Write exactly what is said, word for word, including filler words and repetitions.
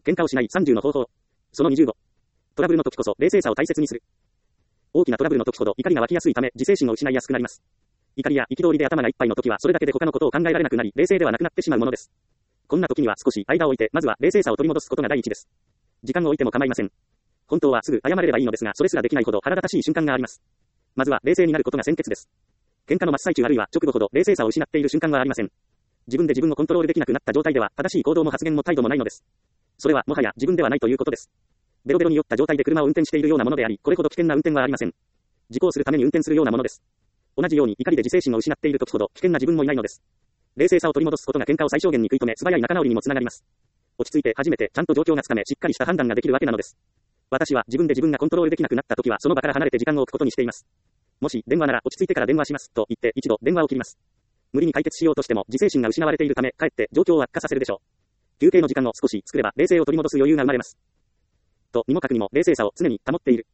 喧嘩をしないさんじゅうの方法。そのにじゅうご。トラブルの時こそ冷静さを大切にする。大きなトラブルの時ほど怒りが湧きやすいため自制心を失いやすくなります。怒りや憤りで頭がいっぱいの時はそれだけで他のことを考えられなくなり冷静ではなくなってしまうものです。こんな時には少し間を置いてまずは冷静さを取り戻すことが第一です。時間を置いても構いません。本当はすぐ謝れればいいのですがそれすらできないほど腹立たしい瞬間があります。まずは冷静になることが先決です。喧嘩の真っ最中あるいは直後ほど冷静さを失っている瞬間はありません。自分で自分をコントロールできなくなった状態では正しい行動も発言も態度もないのです。それはもはや自分ではないということです。ベロベロに酔った状態で車を運転しているようなものであり、これほど危険な運転はありません。事故をするために運転するようなものです。同じように怒りで自制心を失っている時ほど危険な自分もいないのです。冷静さを取り戻すことが喧嘩を最小限に食い止め素早い仲直りにもつながります。落ち着いて初めてちゃんと状況がつかめしっかりした判断ができるわけなのです。私は自分で自分がコントロールできなくなった時はその場から離れて時間を置くことにしています。もし電話なら落ち着いてから電話しますと言って一度電話を切ります。無理に解決しようとしても自制心が失われているためかえって状況を悪化させるでしょう。休憩の時間を少し作れば冷静を取り戻す余裕が生まれます。とにもかくにも冷静さを常に保っている。